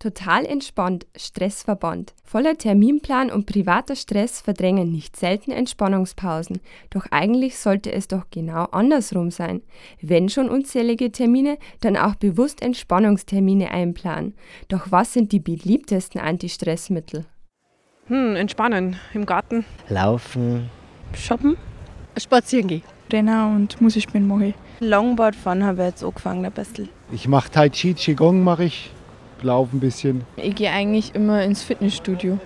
Total entspannt, stressverbannt. Voller Terminplan und privater Stress verdrängen nicht selten Entspannungspausen. Doch eigentlich sollte es doch genau andersrum sein. Wenn schon unzählige Termine, dann auch bewusst Entspannungstermine einplanen. Doch was sind die beliebtesten Antistressmittel? Entspannen im Garten. Laufen. Shoppen. Spazieren gehen. Rennen und Musik spielen mache ich. Longboard fahren habe ich jetzt angefangen ein bisschen. Ich mache Tai Chi, Qigong mache ich. Laufe ein bisschen. Ich gehe eigentlich immer ins Fitnessstudio.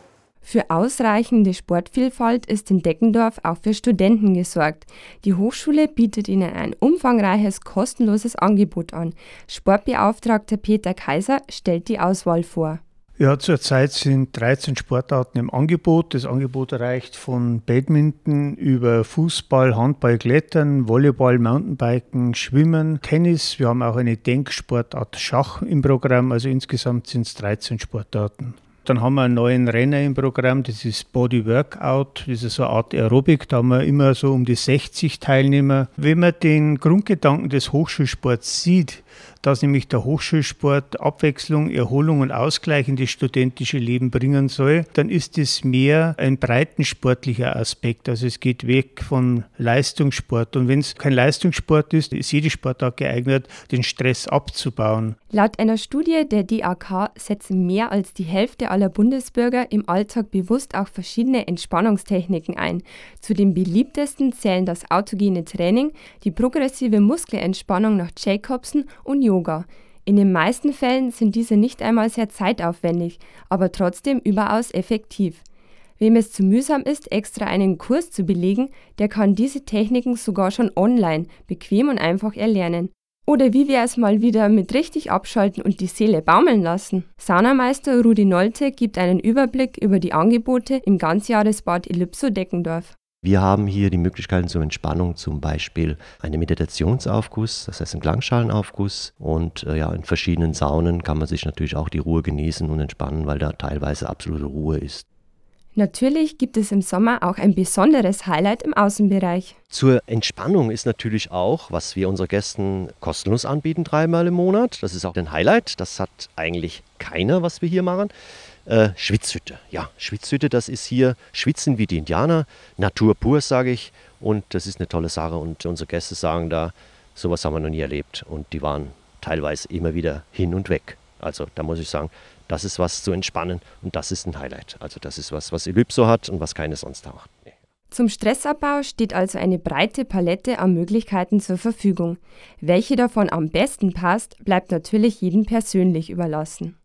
Für ausreichende Sportvielfalt ist in Deckendorf auch für Studenten gesorgt. Die Hochschule bietet ihnen ein umfangreiches, kostenloses Angebot an. Sportbeauftragter Peter Kaiser stellt die Auswahl vor. Ja, zurzeit sind 13 Sportarten im Angebot. Das Angebot reicht von Badminton über Fußball, Handball, Klettern, Volleyball, Mountainbiken, Schwimmen, Tennis. Wir haben auch eine Denksportart Schach im Programm. Also insgesamt sind es 13 Sportarten. Dann haben wir einen neuen Renner im Programm, das ist Body Workout, das ist so eine Art Aerobic, da haben wir immer so um die 60 Teilnehmer. Wenn man den Grundgedanken des Hochschulsports sieht, dass nämlich der Hochschulsport Abwechslung, Erholung und Ausgleich in das studentische Leben bringen soll, dann ist es mehr ein breitensportlicher Aspekt. Also es geht weg von Leistungssport. Und wenn es kein Leistungssport ist jede Sportart geeignet, den Stress abzubauen. Laut einer Studie der DAK setzen mehr als die Hälfte aller Bundesbürger im Alltag bewusst auch verschiedene Entspannungstechniken ein. Zu den beliebtesten zählen das autogene Training, die progressive Muskelentspannung nach Jacobson und Yoga. In den meisten Fällen sind diese nicht einmal sehr zeitaufwendig, aber trotzdem überaus effektiv. Wem es zu mühsam ist, extra einen Kurs zu belegen, der kann diese Techniken sogar schon online, bequem und einfach erlernen. Oder wie wäre es mal wieder mit richtig abschalten und die Seele baumeln lassen? Saunameister Rudi Nolte gibt einen Überblick über die Angebote im Ganzjahresbad Ellipso Deckendorf. Wir haben hier die Möglichkeiten zur Entspannung, zum Beispiel einen Meditationsaufguss, das heißt einen Klangschalenaufguss. Und in verschiedenen Saunen kann man sich natürlich auch die Ruhe genießen und entspannen, weil da teilweise absolute Ruhe ist. Natürlich gibt es im Sommer auch ein besonderes Highlight im Außenbereich. Zur Entspannung ist natürlich auch, was wir unseren Gästen kostenlos anbieten, 3-mal im Monat. Das ist auch ein Highlight. Das hat eigentlich keiner, was wir hier machen. Schwitzhütte. Ja, Schwitzhütte, das ist hier Schwitzen wie die Indianer. Natur pur, sage ich. Und das ist eine tolle Sache. Und unsere Gäste sagen da, sowas haben wir noch nie erlebt. Und die waren teilweise immer wieder hin und weg. Also da muss ich sagen, das ist was zu entspannen und das ist ein Highlight. Also das ist was Ellipso hat und was keine sonst auch. Nee. Zum Stressabbau steht also eine breite Palette an Möglichkeiten zur Verfügung. Welche davon am besten passt, bleibt natürlich jedem persönlich überlassen.